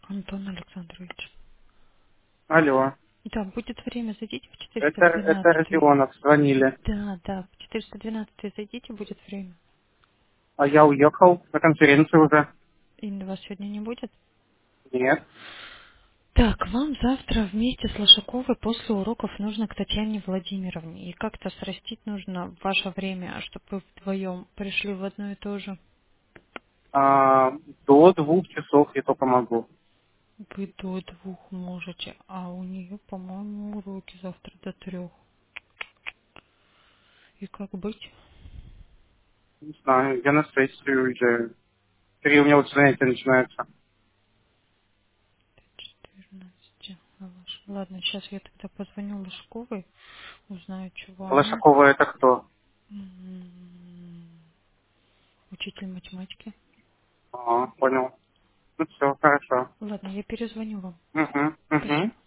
Антон Александрович. Алло. Да, будет время, зайдите в Это 412. Родионов звонили. Да, да, в 412 зайдите, будет время. А я уехал на конференцию уже. И вас сегодня не будет? Нет. Так, вам завтра вместе с Лошаковой после уроков нужно к Татьяне Владимировне. И как-то срастить нужно ваше время, чтобы вы вдвоем пришли в одно и то же. А, до 2 часов я только могу. Вы до 2 можете, а у нее, по-моему, уроки завтра до 3. И как быть? Не знаю, я на сессию уезжаю. 3 у меня вот занятия начинаются. 14. Ладно, сейчас я тогда позвоню Лужковой, узнаю, чего она. Лошакова это кто? Учитель математики. А, понял. Ну все, хорошо. Ладно, я перезвоню вам. Угу, угу. Спасибо.